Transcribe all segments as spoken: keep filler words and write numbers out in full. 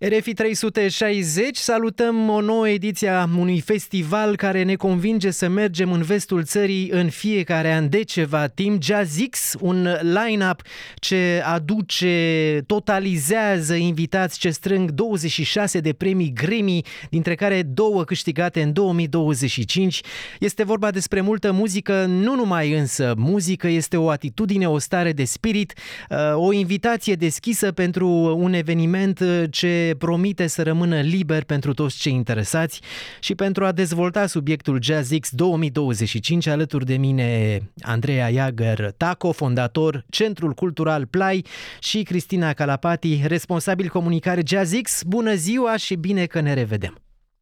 R F I trei sute șaizeci, salutăm o nouă ediție a unui festival care ne convinge să mergem în vestul țării în fiecare an de ceva timp. JazzX, un line-up ce aduce, totalizează invitați ce strâng douăzeci și șase de premii Grammy, dintre care două câștigate în două mii douăzeci și cinci. Este vorba despre multă muzică, nu numai însă. Muzică este o atitudine, o stare de spirit, o invitație deschisă pentru un eveniment ce promite să rămână liber pentru toți cei interesați. Și pentru a dezvolta subiectul JazzX două mii douăzeci și cinci, alături de mine Andreea Iagăr Taco, fondator Centrul Cultural Play, și Cristina Calapati, responsabil comunicare JazzX. Bună ziua și bine că ne revedem!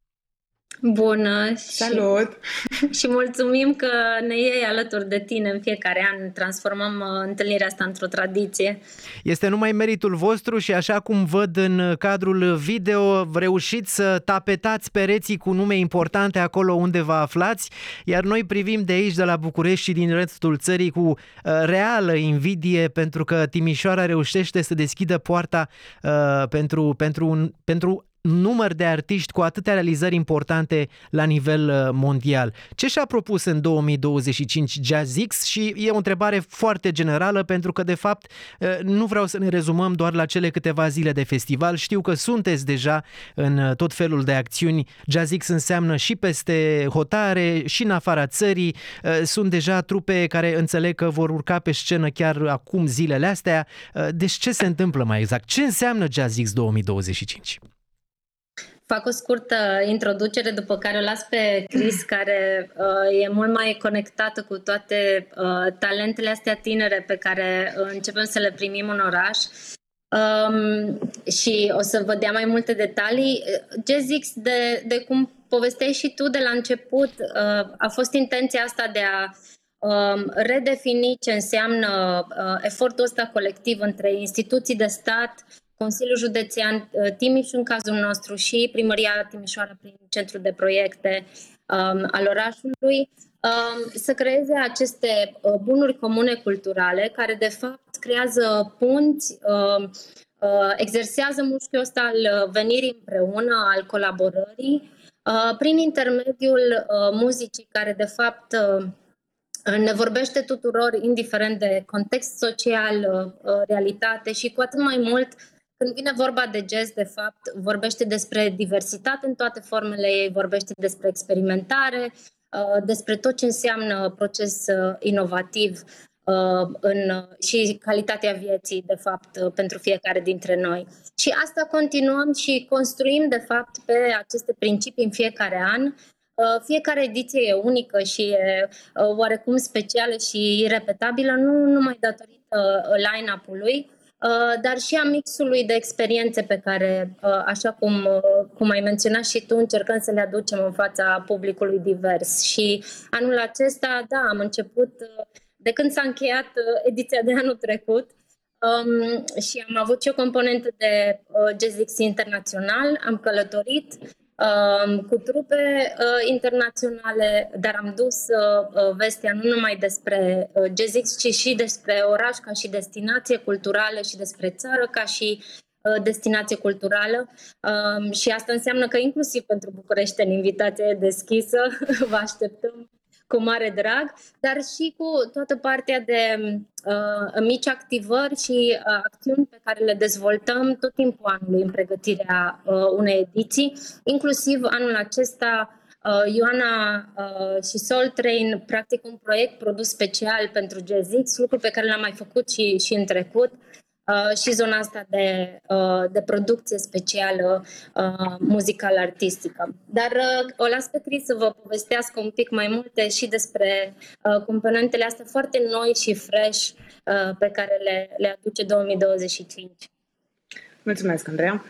Bună! Salut! Și, și mulțumim că ne iei alături de tine în fiecare an. Transformăm uh, întâlnirea asta într-o tradiție. Este numai meritul vostru și, așa cum văd în cadrul video, reușiți să tapetați pereții cu nume importante acolo unde vă aflați, iar noi privim de aici, de la București și din restul țării, cu uh, reală invidie, pentru că Timișoara reușește să deschidă poarta uh, pentru, pentru, un, pentru număr de artiști cu atâtea realizări importante la nivel mondial. Ce și-a propus în două mii douăzeci și cinci JazzX? Și e o întrebare foarte generală, pentru că de fapt nu vreau să ne rezumăm doar la cele câteva zile de festival. Știu că sunteți deja în tot felul de acțiuni. JazzX înseamnă și peste hotare, și în afara țării. Sunt deja trupe care înțeleg că vor urca pe scenă chiar acum, zilele astea. Deci ce se întâmplă mai exact? Ce înseamnă JazzX două mii douăzeci și cinci? Fac o scurtă introducere, după care o las pe Chris, care uh, e mult mai conectată cu toate uh, talentele astea tinere pe care uh, începem să le primim în oraș. Um, și o să vă dea mai multe detalii. JazzX, de, de cum povesteai și tu de la început, uh, a fost intenția asta de a uh, redefini ce înseamnă uh, efortul ăsta colectiv între instituții de stat, Consiliul Județean Timiș, în cazul nostru, și Primăria Timișoara prin Centrul de Proiecte um, al orașului, um, să creeze aceste uh, bunuri comune culturale care, de fapt, creează punți, uh, uh, exersează mușchiul ăsta al venirii împreună, al colaborării, uh, prin intermediul uh, muzicii care, de fapt, uh, ne vorbește tuturor, indiferent de context social, uh, realitate, și cu atât mai mult când vine vorba de jazz, de fapt, vorbește despre diversitate în toate formele ei, vorbește despre experimentare, despre tot ce înseamnă proces inovativ în, și calitatea vieții, de fapt, pentru fiecare dintre noi. Și asta continuăm și construim, de fapt, pe aceste principii în fiecare an. Fiecare ediție e unică și e oarecum specială și irepetabilă, nu numai datorită line-up-ului, dar și a mixului de experiențe pe care, așa cum, cum ai menționat și tu, încercăm să le aducem în fața publicului divers. Și anul acesta, da, am început, de când s-a încheiat ediția de anul trecut, um, și am avut și o componentă de uh, JazzX internațional, am călătorit uh, cu trupe uh, internaționale, dar am dus uh, vestea nu numai despre uh, JazzX, ci și despre oraș ca și destinație culturală și despre țară ca și uh, destinație culturală. Um, și asta înseamnă că inclusiv pentru bucureșteni invitația e deschisă, vă așteptăm cu mare drag, dar și cu toată partea de uh, mici activări și uh, acțiuni pe care le dezvoltăm tot timpul anului în pregătirea uh, unei ediții. Inclusiv anul acesta, uh, Ioana uh, și Soul Train, practic un proiect produs special pentru JazzX, lucru pe care l-am mai făcut și, și în trecut. Uh, și zona asta de, uh, de producție specială uh, muzicală-artistică. Dar uh, o las pe Cris să vă povestească un pic mai multe și despre uh, componentele astea foarte noi și fresh uh, pe care le, le aduce două mii douăzeci și cinci. Mulțumesc, Andreea!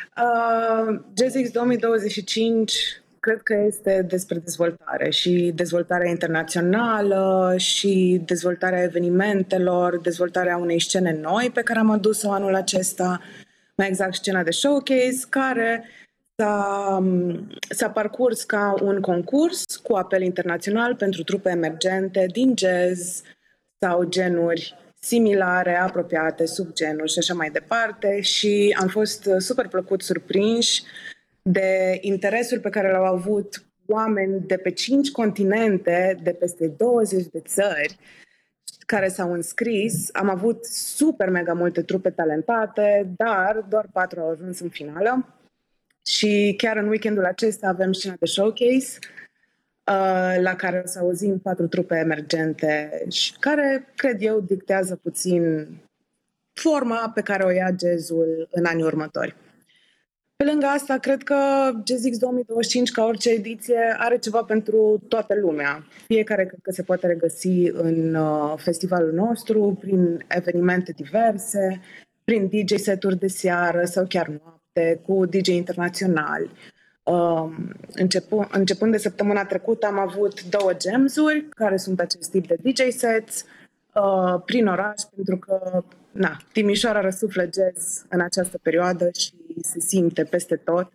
Uh, JazzX două mii douăzeci și cinci cred că este despre dezvoltare și dezvoltarea internațională și dezvoltarea evenimentelor, dezvoltarea unei scene noi pe care am adus-o anul acesta, mai exact scena de showcase, care s-a, s-a parcurs ca un concurs cu apel internațional pentru trupe emergente din jazz sau genuri similare, apropiate, subgenuri și așa mai departe și am fost super plăcut surprinși de interesul pe care l-au avut oameni de pe cinci continente, de peste douăzeci de țări care s-au înscris. Am avut super mega multe trupe talentate, dar doar patru au ajuns în finală. Și chiar în weekendul acesta avem scena de showcase, uh, la care o să auzim patru trupe emergente și care, cred eu, dictează puțin forma pe care o ia jazzul în anii următori. Pe lângă asta, cred că JazzX două mii douăzeci și cinci, ca orice ediție, are ceva pentru toată lumea. Fiecare cred că se poate regăsi în uh, festivalul nostru, prin evenimente diverse, prin D J seturi de seară sau chiar noapte, cu D J internaționali. Uh, începu- începând de săptămâna trecută am avut două jams-uri, care sunt acest tip de D J sets, uh, prin oraș, pentru că na, Timișoara răsuflă jazz în această perioadă și se simte peste tot.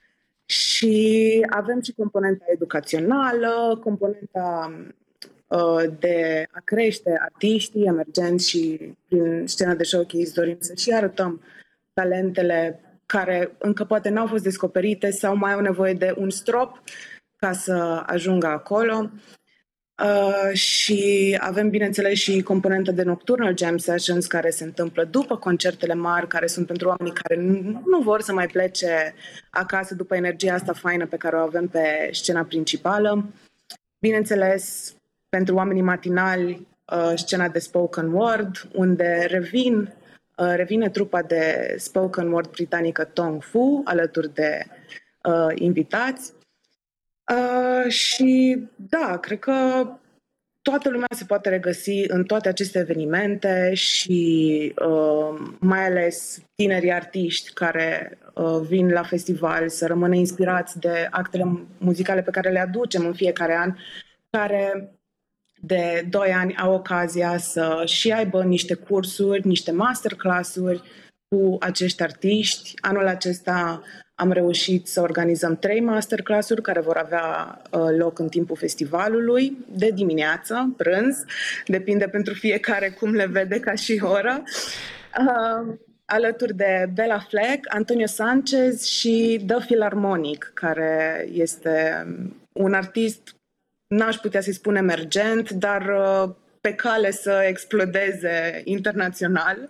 Și avem și componenta educațională, componenta uh, de a crește artiștii emergenți și prin scena de showcase dorim să și arătăm talentele care încă poate n-au fost descoperite sau mai au nevoie de un strop ca să ajungă acolo. Uh, și avem, bineînțeles, și componenta de nocturnal jam sessions care se întâmplă după concertele mari, care sunt pentru oamenii care nu, nu vor să mai plece acasă după energia asta faină pe care o avem pe scena principală. Bineînțeles, pentru oamenii matinali, uh, scena de spoken word, unde revin, uh, revine trupa de spoken word britanică Tong Fu, alături de uh, invitați. Uh, și da, cred că toată lumea se poate regăsi în toate aceste evenimente și uh, mai ales tinerii artiști care uh, vin la festival să rămână inspirați de actele muzicale pe care le aducem în fiecare an, care de doi ani au ocazia să și aibă niște cursuri, niște masterclass-uri cu acești artiști. Anul acesta am reușit să organizăm trei masterclass-uri care vor avea uh, loc în timpul festivalului, de dimineață, prânz, depinde pentru fiecare cum le vede ca și oră, uh, alături de Bella Fleck, Antonio Sanchez și The Philharmonic, care este un artist, n-aș putea să-i spun emergent, dar uh, pe cale să explodeze internațional.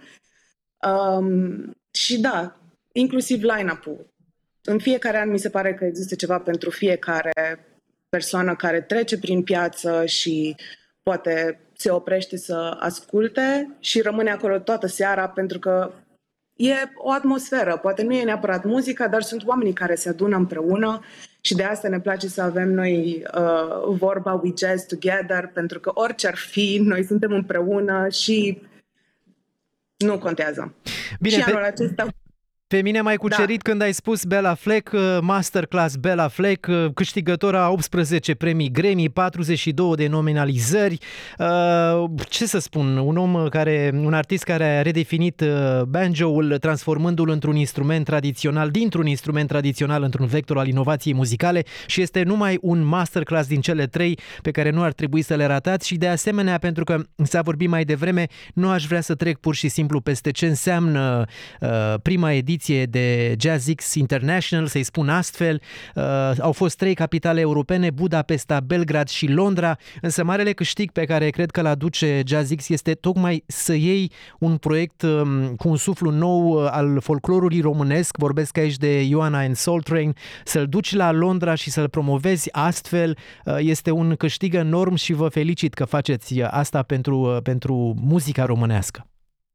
Um, și da, inclusiv line-up-ul. În fiecare an mi se pare că există ceva pentru fiecare persoană care trece prin piață și poate se oprește să asculte și rămâne acolo toată seara pentru că e o atmosferă. Poate nu e neapărat muzica, dar sunt oamenii care se adună împreună și de asta ne place să avem noi uh, vorba We Jazz Together, pentru că orice ar fi, noi suntem împreună și nu contează. Bine, și anul pe... acesta... Pe mine m-ai cucerit da. Când ai spus Bella Fleck, masterclass Bella Fleck, câștigătora a optsprezece premii Grammy, patruzeci și două de nominalizări. Ce să spun, un om care, un artist care a redefinit banjo-ul, transformându-l într-un instrument tradițional, dintr-un instrument tradițional într-un vector al inovației muzicale și este numai un masterclass din cele trei pe care nu ar trebui să le ratați și de asemenea, pentru că s-a vorbit mai devreme, nu aș vrea să trec pur și simplu peste ce înseamnă uh, prima ediție de JazzX International, să-i spun astfel. Uh, au fost trei capitale europene, Budapesta, Belgrad și Londra, însă marele câștig pe care cred că l-aduce JazzX este tocmai să iei un proiect um, cu un suflu nou uh, al folclorului românesc, vorbesc aici de Ioana and Soul Train, să-l duci la Londra și să-l promovezi astfel. Uh, este un câștig enorm și vă felicit că faceți asta pentru, uh, pentru muzica românească.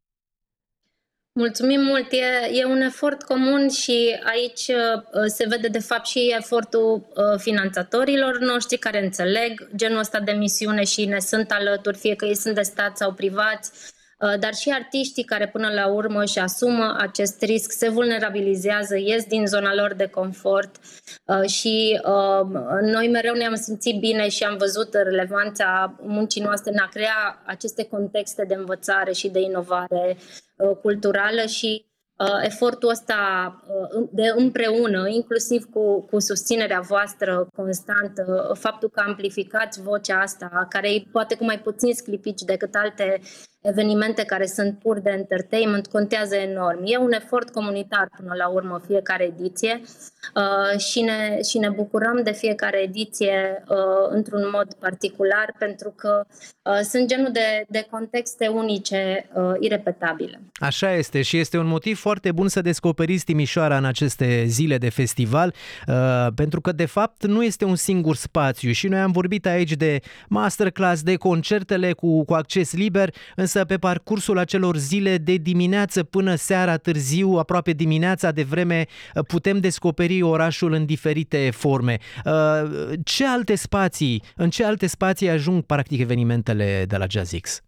Mulțumim mult, e, e un efort comun și aici uh, se vede de fapt și efortul uh, finanțatorilor noștri care înțeleg genul ăsta de misiune și ne sunt alături, fie că ei sunt de stat sau privați, uh, dar și artiștii care până la urmă își asumă acest risc, se vulnerabilizează, ies din zona lor de confort uh, și uh, noi mereu ne-am simțit bine și am văzut relevanța muncii noastre în a crea aceste contexte de învățare și de inovare culturală și uh, efortul ăsta uh, de împreună, inclusiv cu, cu susținerea voastră constantă, faptul că amplificați vocea asta, care e poate cu mai puțin sclipici decât alte evenimente care sunt pur de entertainment contează enorm. E un efort comunitar până la urmă fiecare ediție uh, și, ne, și ne bucurăm de fiecare ediție uh, într-un mod particular pentru că uh, sunt genul de, de contexte unice, uh, irepetabile. Așa este și este un motiv foarte bun să descoperiți Timișoara în aceste zile de festival, uh, pentru că de fapt nu este un singur spațiu și noi am vorbit aici de masterclass, de concertele cu, cu acces liber, însă pe parcursul acelor zile de dimineață până seara târziu, aproape dimineața de vreme, putem descoperi orașul în diferite forme. Ce alte spații, în ce alte spații ajung practic evenimentele de la JazzX?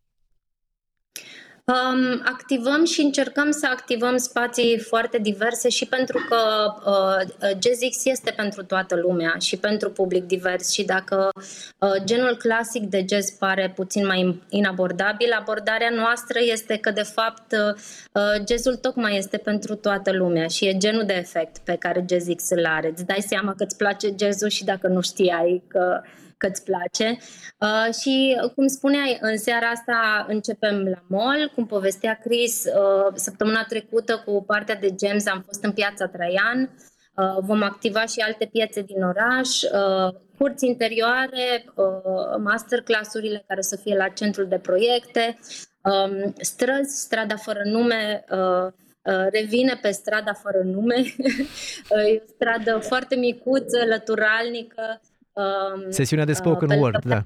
Um, activăm și încercăm să activăm spații foarte diverse și pentru că uh, JazzX este pentru toată lumea și pentru public divers și dacă uh, genul clasic de jazz pare puțin mai inabordabil, abordarea noastră este că de fapt uh, jazzul tocmai este pentru toată lumea și e genul de efect pe care JazzX îl are. Îți dai seama că îți place jazzul și dacă nu știai că că îți place. Uh, și, cum spuneai, în seara asta începem la mall, cum povestea Chris, uh, săptămâna trecută cu partea de Gems am fost în Piața Traian, uh, vom activa și alte piețe din oraș, uh, curți interioare, uh, masterclass-urile care să fie la centrul de proiecte, um, străzi, strada fără nume, uh, Uh, revine pe strada fără nume, e o stradă foarte micuță, lăturalnică. Sesiunea de spoken uh, word, da.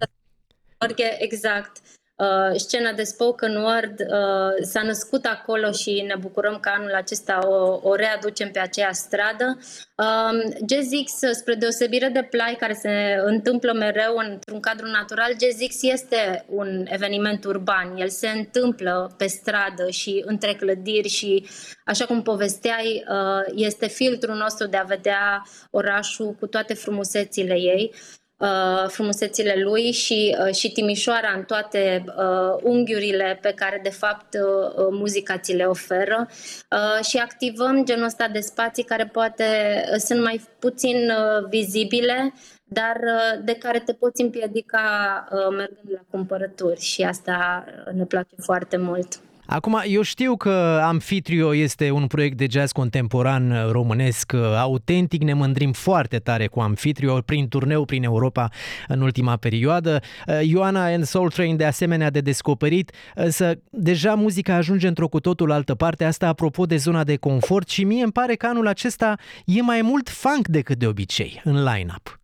Exact. Uh, scena de spoken word uh, s-a născut acolo și ne bucurăm că anul acesta o, o readucem pe aceea stradă. Uh, JazzX, spre deosebire de Play, care se întâmplă mereu într-un cadru natural, JazzX este un eveniment urban. El se întâmplă pe stradă și între clădiri și, așa cum povesteai, uh, este filtrul nostru de a vedea orașul cu toate frumusețile ei. Uh, frumusețile lui și, uh, și Timișoara în toate uh, unghiurile pe care de fapt uh, muzica ți le oferă uh, și activăm genul ăsta de spații care poate uh, sunt mai puțin uh, vizibile, dar uh, de care te poți împiedica uh, mergând la cumpărături și asta ne place foarte mult. Acum, eu știu că Amfitrio este un proiect de jazz contemporan românesc autentic, ne mândrim foarte tare cu Amfitrio prin turneu prin Europa în ultima perioadă. Ioana and Soul Train de asemenea de descoperit, însă deja muzica ajunge într-o cu totul altă parte, asta apropo de zona de confort și mie îmi pare că anul acesta e mai mult funk decât de obicei în line-up.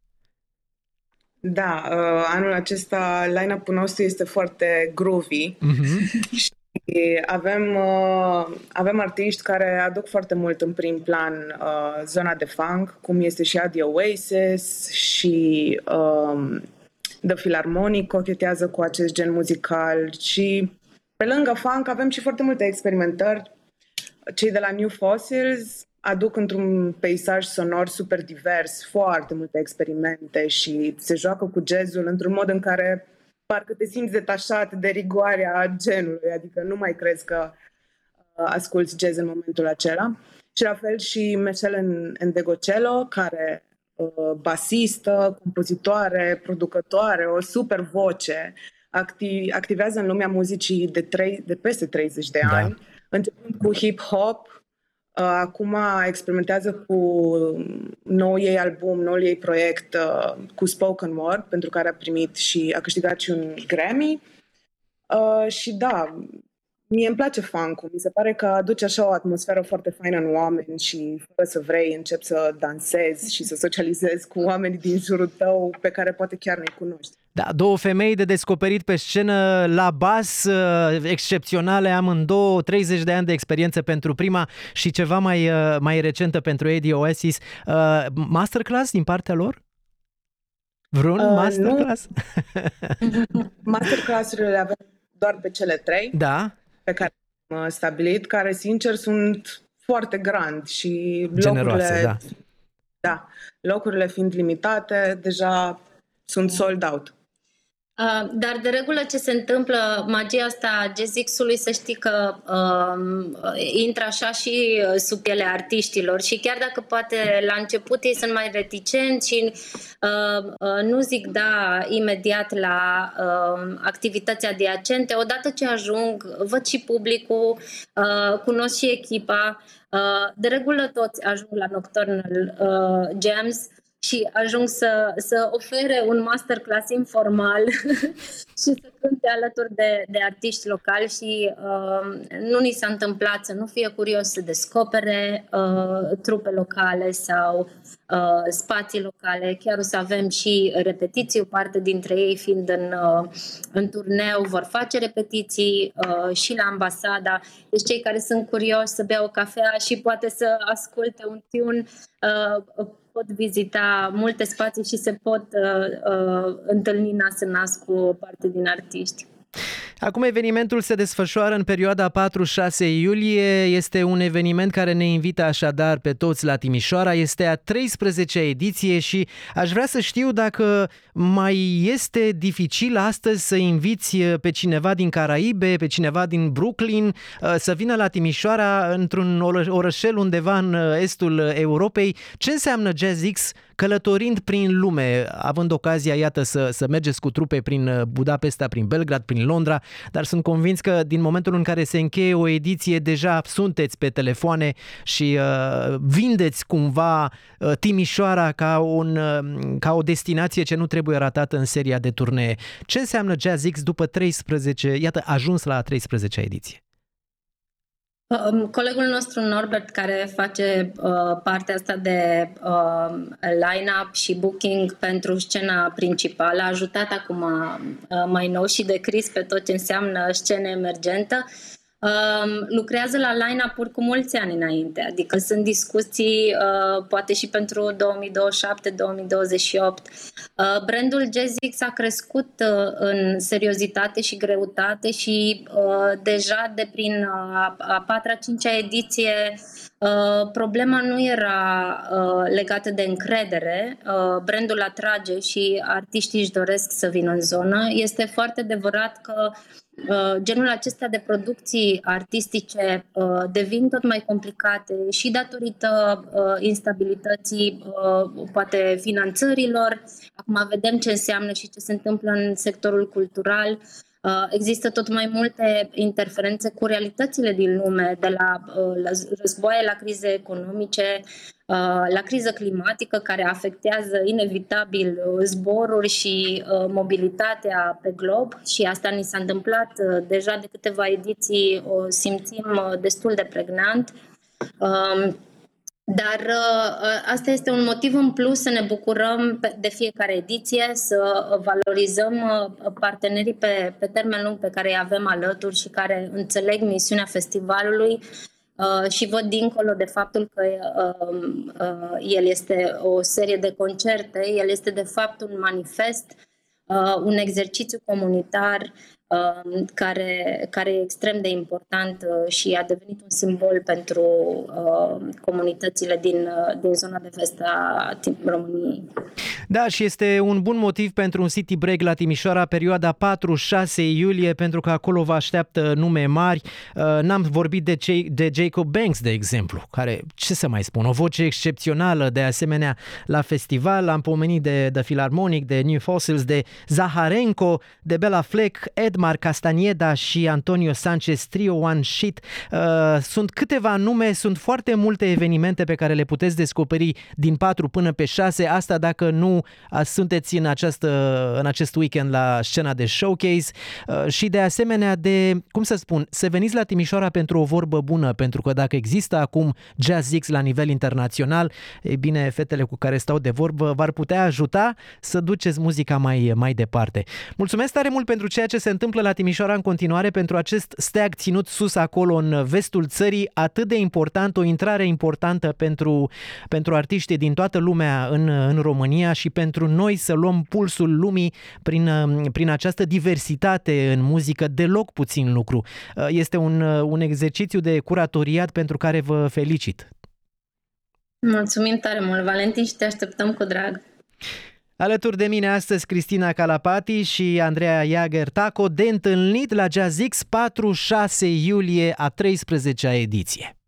Da, anul acesta line-up-ul nostru este foarte groovy. Mm-hmm. Avem, uh, avem artiști care aduc foarte mult în prim plan uh, zona de funk, cum este și Adi Oasis și uh, The Philharmonic cochetează cu acest gen muzical și pe lângă funk avem și foarte multe experimentări. Cei de la New Fossils aduc într-un peisaj sonor super divers foarte multe experimente și se joacă cu jazzul într-un mod în care parcă te simți detașat de rigoarea genului, adică nu mai crezi că uh, asculți jazz în momentul acela. Și la fel și Michelle Ndegocello, care uh, basistă, compozitoare, producătoare, o super voce, acti- activează în lumea muzicii de, trei, de peste treizeci de ani, da. Începând cu hip-hop. Uh, acum experimentează cu noul ei album, noul ei proiect uh, cu spoken word, pentru care a primit și a câștigat și un Grammy. Uh, și da, mie îmi place funk-ul. Mi se pare că aduce așa o atmosferă foarte faină în oameni și fără să vrei începi să dansezi și să socializezi cu oamenii din jurul tău pe care poate chiar nu-i cunoști. Da, două femei de descoperit pe scenă la bas, excepționale amândouă, treizeci de ani de experiență pentru prima și ceva mai, mai recentă pentru Adi Oasis. Masterclass din partea lor? Vreun uh, masterclass? Masterclass-urile le avem doar pe cele trei, da. Pe care am stabilit, care sincer sunt foarte grand și generoase, locurile, da. Da, locurile fiind limitate, deja sunt sold out. Uh, dar de regulă ce se întâmplă, magia asta a Jazzix-ului, să știi că uh, intră așa și sub pielea artiștilor și chiar dacă poate la început ei sunt mai reticenți și uh, uh, nu zic da imediat la uh, activități adiacente, odată ce ajung, văd și publicul, uh, cunosc și echipa, uh, de regulă toți ajung la Nocturnal uh, Jams și ajung să, să ofere un masterclass informal și să cânte alături de, de artiști locali și uh, nu ni s-a întâmplat să nu fie curios să descopere uh, trupe locale sau uh, spații locale. Chiar o să avem și repetiții, o parte dintre ei fiind în, uh, în turneu vor face repetiții uh, și la ambasada. Deci cei care sunt curioși să bea o cafea și poate să asculte un tune uh, pot vizita multe spații și se pot uh, uh, întâlni nas în nas cu o parte din artiști. Acum evenimentul se desfășoară în perioada patru șase iulie, este un eveniment care ne invită așadar pe toți la Timișoara, este a treisprezecea ediție și aș vrea să știu dacă mai este dificil astăzi să inviți pe cineva din Caraibe, pe cineva din Brooklyn să vină la Timișoara într-un orășel undeva în estul Europei. Ce înseamnă Jazzix călătorind prin lume, având ocazia, iată, să, să mergeți cu trupe prin Budapesta, prin Belgrad, prin Londra, dar sunt convins că din momentul în care se încheie o ediție, deja sunteți pe telefoane și uh, vindeți cumva uh, Timișoara ca, un, uh, ca o destinație ce nu trebuie ratată în seria de turnee. Ce înseamnă Jazzix după treisprezece, iată, ajuns la a treisprezecea ediție? Colegul nostru Norbert, care face uh, partea asta de uh, line-up și booking pentru scena principală, a ajutat acum uh, mai nou și de Chris pe tot ce înseamnă scenă emergentă. Uh, lucrează la line-up-uri cu mulți ani înainte, adică sunt discuții uh, poate și pentru două mii douăzeci și șapte două mii douăzeci și opt. Uh, brandul Jazzix a crescut uh, în seriozitate și greutate și uh, deja de prin uh, a patra, cincea ediție uh, problema nu era uh, legată de încredere, uh, brandul atrage și artiștii își doresc să vină în zonă. Este foarte adevărat că Uh, genul acesta de producții artistice uh, devin tot mai complicate și datorită uh, instabilității, uh, poate finanțărilor. Acum vedem ce înseamnă și ce se întâmplă în sectorul cultural. Uh, există tot mai multe interferențe cu realitățile din lume, de la, uh, la războaie, la crize economice, uh, la criză climatică care afectează inevitabil zboruri și uh, mobilitatea pe glob și asta ni s-a întâmplat uh, deja de câteva ediții, o simțim uh, destul de pregnant. Uh, Dar uh, asta este un motiv în plus să ne bucurăm de fiecare ediție, să valorizăm uh, partenerii pe, pe termen lung pe care îi avem alături și care înțeleg misiunea festivalului uh, și văd dincolo de faptul că uh, uh, el este o serie de concerte, el este de fapt un manifest, uh, un exercițiu comunitar care, care e extrem de important și a devenit un simbol pentru uh, comunitățile din, uh, din zona de vest a României. Da, și este un bun motiv pentru un city break la Timișoara, perioada patru șase iulie, pentru că acolo vă așteaptă nume mari. Uh, n-am vorbit de, cei, de Jacob Banks, de exemplu, care, ce să mai spun, o voce excepțională, de asemenea, la festival. Am pomenit de The Philharmonic, de New Fossils, de Zaharenko, de Bela Fleck, Ed Mar Castaneda și Antonio Sanchez, Trio One Sheet. Uh, sunt câteva nume, sunt foarte multe evenimente pe care le puteți descoperi din patru până pe șase. Asta dacă nu uh, sunteți în, această, în acest weekend la scena de showcase uh, și de asemenea de, cum să spun, să veniți la Timișoara pentru o vorbă bună, pentru că dacă există acum Jazzix la nivel internațional, e bine, fetele cu care stau de vorbă v-ar putea ajuta să duceți muzica mai, mai departe. Mulțumesc tare mult pentru ceea ce se întâmplă la Timișoara în continuare, pentru acest steag ținut sus acolo în vestul țării, atât de important, o intrare importantă pentru, pentru artiștii din toată lumea în, în România și pentru noi să luăm pulsul lumii prin, prin această diversitate în muzică, deloc puțin lucru. Este un, un exercițiu de curatoriat pentru care vă felicit. Mulțumim tare mult, Valentin, și te așteptăm cu drag. Alături de mine astăzi Cristina Calapati și Andreea Jager-Taco, de întâlnit la Jazzix, patru șase iulie, a treisprezecea ediție.